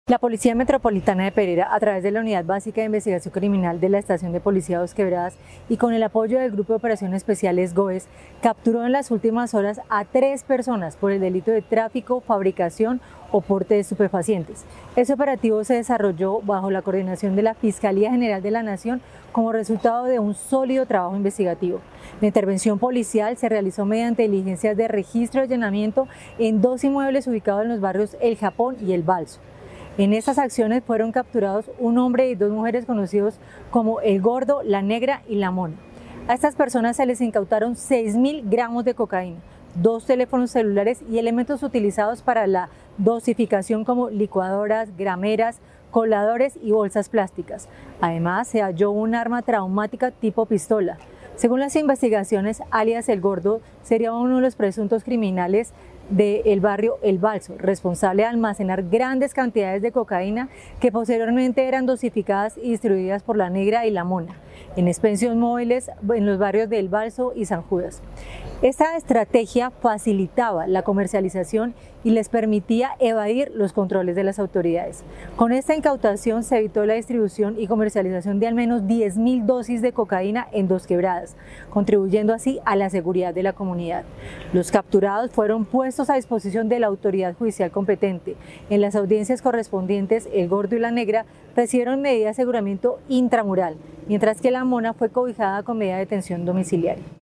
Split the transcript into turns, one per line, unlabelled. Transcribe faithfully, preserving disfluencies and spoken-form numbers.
La Policía Metropolitana de Pereira, a través de la Unidad Básica de Investigación Criminal de la Estación de Policía Dos Quebradas y con el apoyo del Grupo de Operaciones Especiales GOES, capturó en las últimas horas a tres personas por el delito de tráfico, fabricación o porte de estupefacientes. Este operativo se desarrolló bajo la coordinación de la Fiscalía General de la Nación como resultado de un sólido trabajo investigativo. La intervención policial se realizó mediante diligencias de registro y allanamiento en dos inmuebles ubicados en los barrios El Japón y El Balso. En estas acciones fueron capturados un hombre y dos mujeres conocidos como El Gordo, La Negra y La Mona. A estas personas se les incautaron seis mil gramos de cocaína, dos teléfonos celulares y elementos utilizados para la dosificación como licuadoras, grameras, coladores y bolsas plásticas. Además, se halló un arma traumática tipo pistola. Según las investigaciones, alias El Gordo sería uno de los presuntos criminales del barrio El Balso, responsable de almacenar grandes cantidades de cocaína que posteriormente eran dosificadas y distribuidas por La Negra y La Mona en expensión móviles en los barrios de El Balso y San Judas. Esta estrategia facilitaba la comercialización y les permitía evadir los controles de las autoridades. Con esta incautación se evitó la distribución y comercialización de al menos diez mil dosis de cocaína en Dos Quebradas, contribuyendo así a la seguridad de la comunidad. Los capturados fueron puestos a disposición de la autoridad judicial competente. En las audiencias correspondientes, El Gordo y La Negra recibieron medida de aseguramiento intramural, mientras que La Mona fue cobijada con medida de detención domiciliaria.